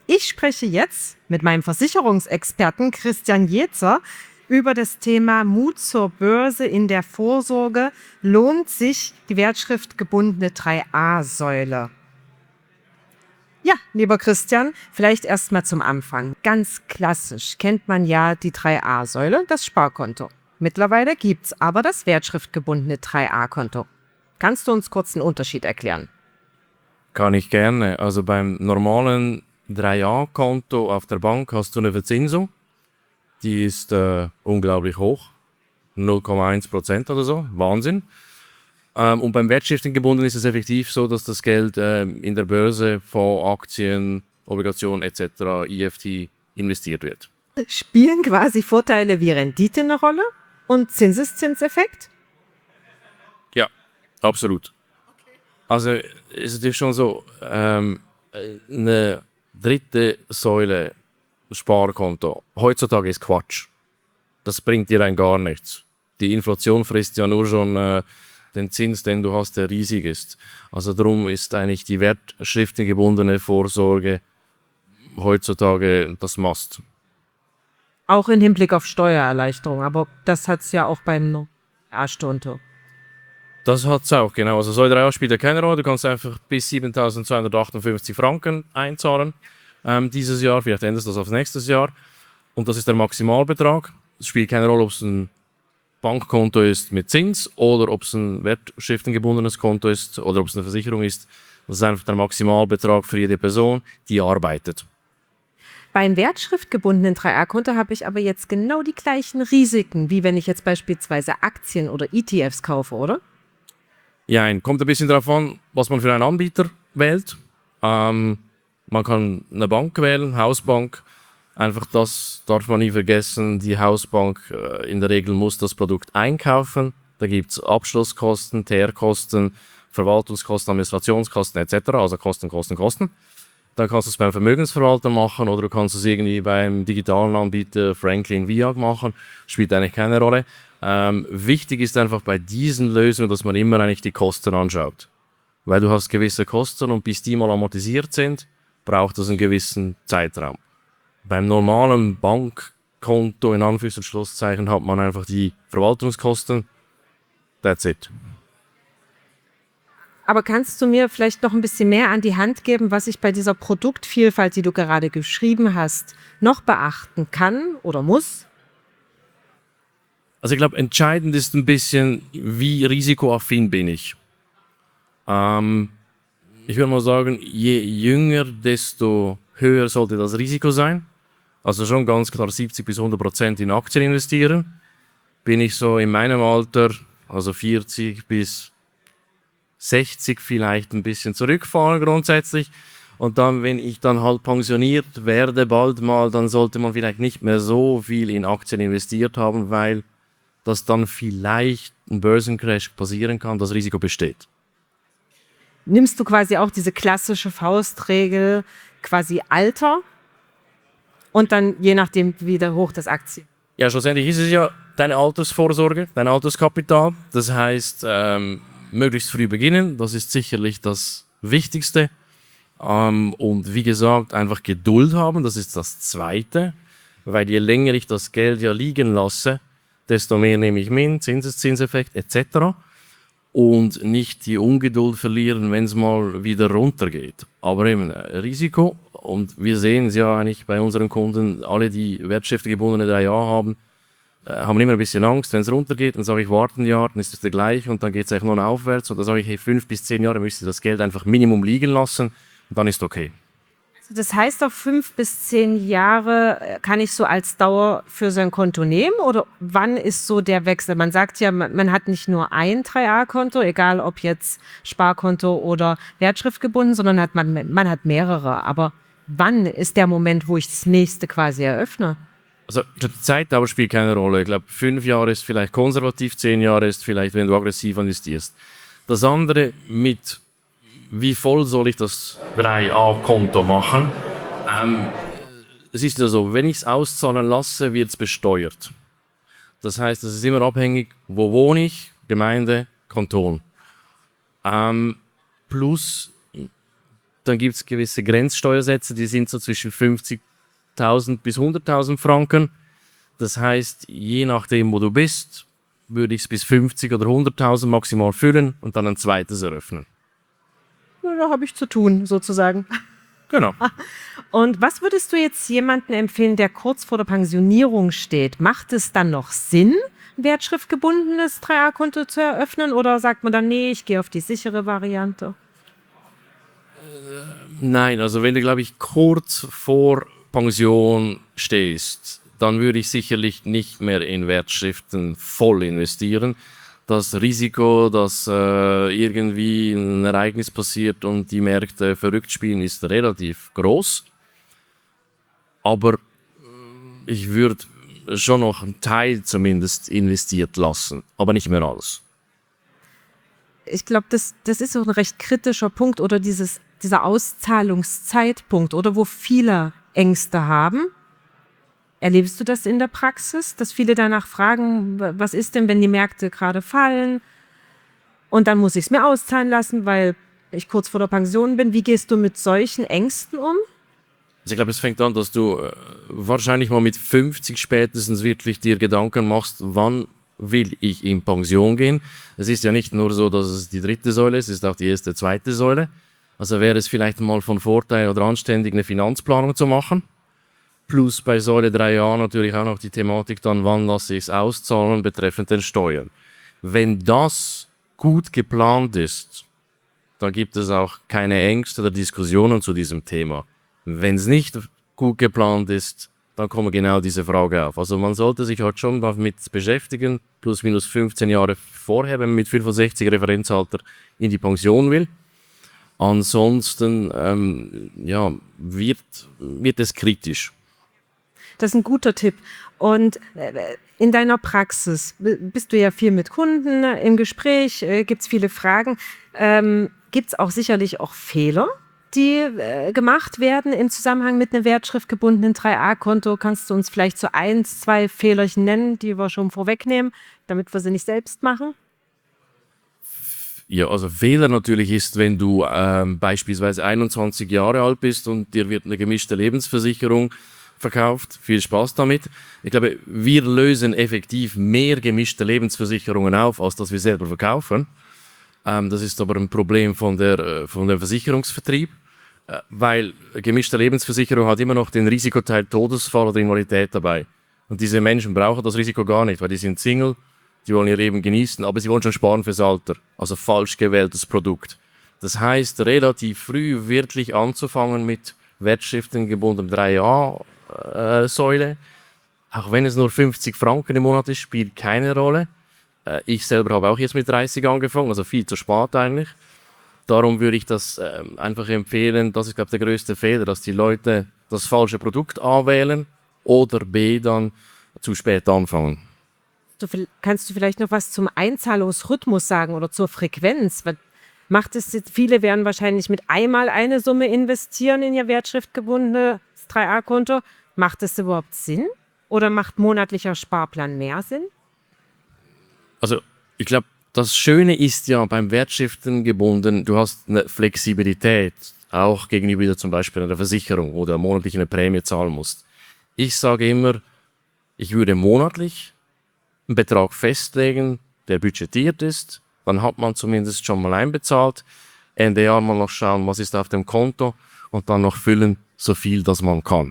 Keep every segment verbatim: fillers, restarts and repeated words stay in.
Ich spreche jetzt mit meinem Versicherungsexperten Christian Jezer über das Thema Mut zur Börse in der Vorsorge. Lohnt sich die wertschriftgebundene drei A-Säule? Ja, lieber Christian, vielleicht erst mal zum Anfang. Ganz klassisch kennt man ja die drei A-Säule, das Sparkonto. Mittlerweile gibt's aber das wertschriftgebundene drei A-Konto. Kannst du uns kurz einen Unterschied erklären? Kann ich gerne. Also beim normalen drei A-Konto auf der Bank hast du eine Verzinsung. Die ist äh, unglaublich hoch. null Komma eins Prozent oder so. Wahnsinn. Ähm, und beim wertschriftgebunden ist es effektiv so, dass das Geld äh, in der Börse, Fonds, Aktien, Obligationen et cetera, E F T investiert wird. Spielen quasi Vorteile wie Rendite eine Rolle und Zinseszinseffekt? Ja, absolut. Also es ist natürlich schon so, ähm, eine dritte Säule Sparkonto heutzutage ist Quatsch. Das bringt dir ein gar nichts. Die Inflation frisst ja nur schon äh, den Zins, den du hast, der riesig ist. Also darum ist eigentlich die wertschriftengebundene Vorsorge heutzutage das Must. Auch im Hinblick auf Steuererleichterung, aber das hat es ja auch beim A-Konto. Das hat es auch, genau. Also Säule drei A spielt ja keine Rolle. Du kannst einfach bis siebentausendzweihundertachtundfünfzig Franken einzahlen ähm, dieses Jahr. Vielleicht änderst du das auf nächstes Jahr. Und das ist der Maximalbetrag. Es spielt keine Rolle, ob es ein Bankkonto ist mit Zins oder ob es ein wertschriftengebundenes Konto ist oder ob es eine Versicherung ist. Das ist einfach der Maximalbetrag für jede Person, die arbeitet. Beim wertschriftgebundenen drei A-Konto habe ich aber jetzt genau die gleichen Risiken, wie wenn ich jetzt beispielsweise Aktien oder E T Fs kaufe, oder? Ja, kommt ein bisschen darauf an, was man für einen Anbieter wählt. Ähm, man kann eine Bank wählen, Hausbank. Einfach das darf man nie vergessen. Die Hausbank äh, in der Regel muss das Produkt einkaufen. Da gibt es Abschlusskosten, Teerkosten, Verwaltungskosten, Administrationskosten et cetera. Also Kosten, Kosten, Kosten. Dann kannst du es beim Vermögensverwalter machen oder du kannst es irgendwie beim digitalen Anbieter Franklin V I A G machen. Spielt eigentlich keine Rolle. Ähm, wichtig ist einfach bei diesen Lösungen, dass man immer eigentlich die Kosten anschaut. Weil du hast gewisse Kosten und bis die mal amortisiert sind, braucht das einen gewissen Zeitraum. Beim normalen Bankkonto, in Anführungs- und Schlusszeichen, hat man einfach die Verwaltungskosten. That's it. Aber kannst du mir vielleicht noch ein bisschen mehr an die Hand geben, was ich bei dieser Produktvielfalt, die du gerade geschrieben hast, noch beachten kann oder muss? Also ich glaube, entscheidend ist ein bisschen, wie risikoaffin bin ich. Ähm, ich würde mal sagen, je jünger, desto höher sollte das Risiko sein. Also schon ganz klar siebzig bis hundert Prozent in Aktien investieren. Bin ich so in meinem Alter, also vierzig bis sechzig vielleicht ein bisschen zurückfahren grundsätzlich. Und dann, wenn ich dann halt pensioniert werde bald mal, dann sollte man vielleicht nicht mehr so viel in Aktien investiert haben, weil dass dann vielleicht ein Börsencrash passieren kann, das Risiko besteht. Nimmst du quasi auch diese klassische Faustregel, quasi Alter und dann je nachdem wie hoch das Aktien? Ja, schlussendlich ist es ja deine Altersvorsorge, dein Alterskapital. Das heißt, ähm, möglichst früh beginnen, das ist sicherlich das Wichtigste. Ähm, und wie gesagt, einfach Geduld haben, das ist das Zweite. Weil je länger ich das Geld ja liegen lasse, desto mehr nehme ich mit, Zinseszinseffekt et cetera. Und nicht die Ungeduld verlieren, wenn es mal wieder runtergeht. Aber eben Risiko. Und wir sehen es ja eigentlich bei unseren Kunden, alle, die wertschriftgebundene drei A haben, äh, haben immer ein bisschen Angst, wenn es runtergeht. Dann sage ich, warten ein Jahr, dann ist es der gleiche und dann geht es eigentlich nur noch aufwärts. Und dann sage ich, hey, fünf bis zehn Jahre müsst ihr das Geld einfach Minimum liegen lassen und dann ist okay. Das heißt, auf fünf bis zehn Jahre kann ich so als Dauer für sein Konto nehmen? Oder wann ist so der Wechsel? Man sagt ja, man, man hat nicht nur ein drei A-Konto, egal ob jetzt Sparkonto oder wertschriftgebunden, sondern hat man, man hat mehrere. Aber wann ist der Moment, wo ich das nächste quasi eröffne? Also die Zeitdauer spielt keine Rolle. Ich glaube, fünf Jahre ist vielleicht konservativ, zehn Jahre ist vielleicht, wenn du aggressiv investierst. Das andere mit wie voll soll ich das drei A-Konto machen? Ähm, es ist ja so, wenn ich es auszahlen lasse, wird es besteuert. Das heißt, es ist immer abhängig, wo wohne ich, Gemeinde, Kanton. Ähm, plus dann gibt es gewisse Grenzsteuersätze, die sind so zwischen fünfzigtausend bis hunderttausend Franken. Das heißt, je nachdem, wo du bist, würde ich es bis fünfzig oder hunderttausend maximal füllen und dann ein zweites eröffnen. Ja, da habe ich zu tun, sozusagen. Genau. Und was würdest du jetzt jemandem empfehlen, der kurz vor der Pensionierung steht? Macht es dann noch Sinn, ein wertschriftgebundenes drei a-Konto zu eröffnen? Oder sagt man dann, nee, ich gehe auf die sichere Variante? Nein, also wenn du, glaube ich, kurz vor Pension stehst, dann würde ich sicherlich nicht mehr in Wertschriften voll investieren. Das Risiko, dass äh, irgendwie ein Ereignis passiert und die Märkte verrückt spielen, ist relativ groß. Aber äh, ich würde schon noch einen Teil zumindest investiert lassen, aber nicht mehr alles. Ich glaube, das, das ist so ein recht kritischer Punkt oder dieses, dieser Auszahlungszeitpunkt, oder wo viele Ängste haben. Erlebst du das in der Praxis, dass viele danach fragen, was ist denn, wenn die Märkte gerade fallen und dann muss ich es mir auszahlen lassen, weil ich kurz vor der Pension bin? Wie gehst du mit solchen Ängsten um? Also ich glaube, es fängt an, dass du äh, wahrscheinlich mal mit fünfzig spätestens wirklich dir Gedanken machst, wann will ich in Pension gehen. Es ist ja nicht nur so, dass es die dritte Säule ist, es ist auch die erste, zweite Säule. Also wäre es vielleicht mal von Vorteil oder anständig, eine Finanzplanung zu machen. Plus bei Säule drei a natürlich auch noch die Thematik dann, wann lasse ich es auszahlen betreffend den Steuern. Wenn das gut geplant ist, dann gibt es auch keine Ängste oder Diskussionen zu diesem Thema. Wenn es nicht gut geplant ist, dann kommt genau diese Frage auf. Also man sollte sich halt schon damit beschäftigen, plus minus fünfzehn Jahre vorher, wenn man mit fünfundsechzig Referenzalter in die Pension will. Ansonsten ähm, ja, wird, wird es kritisch. Das ist ein guter Tipp. Und in deiner Praxis bist du ja viel mit Kunden im Gespräch, gibt es viele Fragen. Ähm, gibt es auch sicherlich auch Fehler, die äh, gemacht werden im Zusammenhang mit einem wertschriftgebundenen drei a-Konto? Kannst du uns vielleicht so eins, zwei Fehlerchen nennen, die wir schon vorwegnehmen, damit wir sie nicht selbst machen? Ja, also Fehler natürlich ist, wenn du ähm, beispielsweise einundzwanzig Jahre alt bist und dir wird eine gemischte Lebensversicherung verkauft. Viel Spaß damit. Ich glaube, wir lösen effektiv mehr gemischte Lebensversicherungen auf, als dass wir selber verkaufen. Ähm, das ist aber ein Problem von der, äh, von der Versicherungsvertrieb, äh, weil gemischte Lebensversicherung hat immer noch den Risikoteil Todesfall oder Invalidität dabei. Und diese Menschen brauchen das Risiko gar nicht, weil die sind Single, die wollen ihr Leben genießen, aber sie wollen schon sparen fürs Alter. Also falsch gewähltes Produkt. Das heißt, relativ früh wirklich anzufangen mit Wertschriften gebunden drei a Säule. Auch wenn es nur fünfzig Franken im Monat ist, spielt keine Rolle. Äh, ich selber habe auch jetzt mit dreißig angefangen, also viel zu spät eigentlich. Darum würde ich das äh, einfach empfehlen, das ist, glaube ich, der größte Fehler, dass die Leute das falsche Produkt A wählen oder B dann zu spät anfangen. Du, kannst du vielleicht noch was zum Einzahlungsrhythmus sagen oder zur Frequenz? Macht es jetzt, viele werden wahrscheinlich mit einmal eine Summe investieren in ihr wertschriftgebundenes drei a-Konto. Macht das überhaupt Sinn? Oder macht monatlicher Sparplan mehr Sinn? Also ich glaube, das Schöne ist ja beim Wertschriften gebunden, du hast eine Flexibilität, auch gegenüber wieder zum Beispiel einer Versicherung oder monatlich eine Prämie zahlen musst. Ich sage immer, ich würde monatlich einen Betrag festlegen, der budgetiert ist, dann hat man zumindest schon mal einbezahlt, Ende Jahr mal noch schauen, was ist auf dem Konto und dann noch füllen, so viel, dass man kann.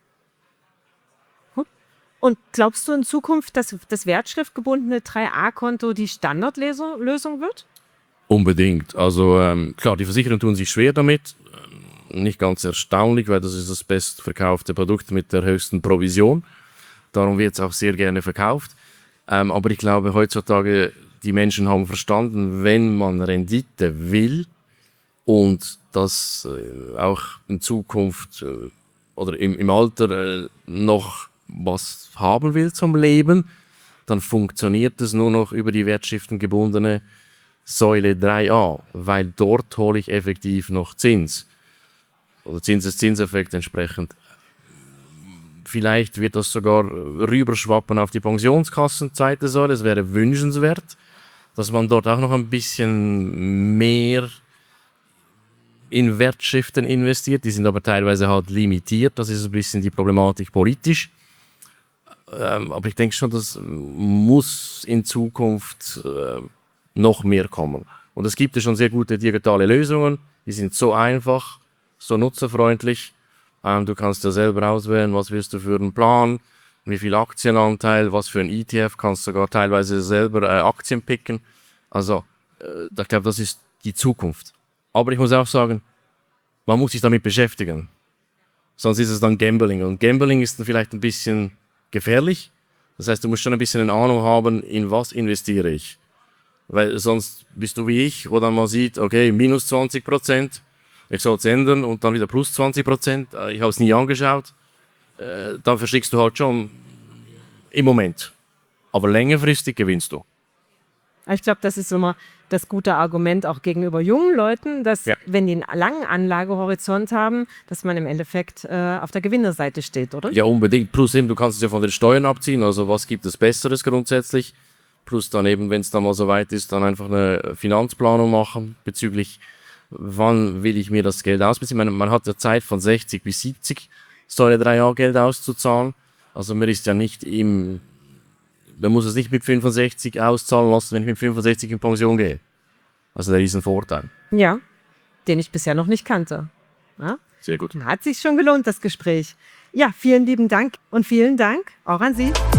Und glaubst du in Zukunft, dass das wertschriftgebundene drei a-Konto die Standardlösung wird? Unbedingt. Also ähm, klar, die Versicherer tun sich schwer damit. Nicht ganz erstaunlich, weil das ist das bestverkaufte Produkt mit der höchsten Provision. Darum wird es auch sehr gerne verkauft. Ähm, aber ich glaube, heutzutage, die Menschen haben verstanden, wenn man Rendite will und das äh, auch in Zukunft äh, oder im, im Alter äh, noch was haben will zum Leben, dann funktioniert es nur noch über die wertschriftengebundene Säule drei a, weil dort hole ich effektiv noch Zins oder Zinseszinseffekt entsprechend. Vielleicht wird das sogar rüberschwappen auf die Pensionskassen, zweite Säule. Es wäre wünschenswert, dass man dort auch noch ein bisschen mehr in Wertschriften investiert, die sind aber teilweise halt limitiert, das ist ein bisschen die Problematik politisch. Ähm, aber ich denke schon, das muss in Zukunft äh, noch mehr kommen. Und es gibt ja schon sehr gute digitale Lösungen, die sind so einfach, so nutzerfreundlich. Ähm, du kannst ja selber auswählen, was willst du für einen Plan, wie viel Aktienanteil, was für ein E T F, kannst sogar teilweise selber äh, Aktien picken. Also äh, ich glaube, das ist die Zukunft. Aber ich muss auch sagen, man muss sich damit beschäftigen. Sonst ist es dann Gambling. Und Gambling ist dann vielleicht ein bisschen gefährlich. Das heißt, du musst schon ein bisschen eine Ahnung haben, in was investiere ich. Weil sonst bist du wie ich, wo dann man sieht, okay, minus zwanzig Prozent, ich soll es ändern und dann wieder plus zwanzig Prozent, ich habe es nie angeschaut. Äh, dann verschickst du halt schon im Moment. Aber längerfristig gewinnst du. Ich glaube, das ist immer das gute Argument auch gegenüber jungen Leuten, dass Ja. wenn die einen langen Anlagehorizont haben, dass man im Endeffekt äh, auf der Gewinnerseite steht, oder? Ja, unbedingt. Plus eben, du kannst es ja von den Steuern abziehen. Also was gibt es Besseres grundsätzlich? Plus dann eben, wenn es dann mal so weit ist, dann einfach eine Finanzplanung machen bezüglich, wann will ich mir das Geld ausbeziehen. Man, man hat ja Zeit von sechzig bis siebzig, so eine drei Jahre Geld auszuzahlen. Also man ist ja nicht im, man muss es nicht mit fünfundsechzig auszahlen lassen, wenn ich mit fünfundsechzig in Pension gehe. Also der ist ein Vorteil. Ja, den ich bisher noch nicht kannte. Ja? Sehr gut. Hat sich schon gelohnt, das Gespräch. Ja, vielen lieben Dank und vielen Dank auch an Sie.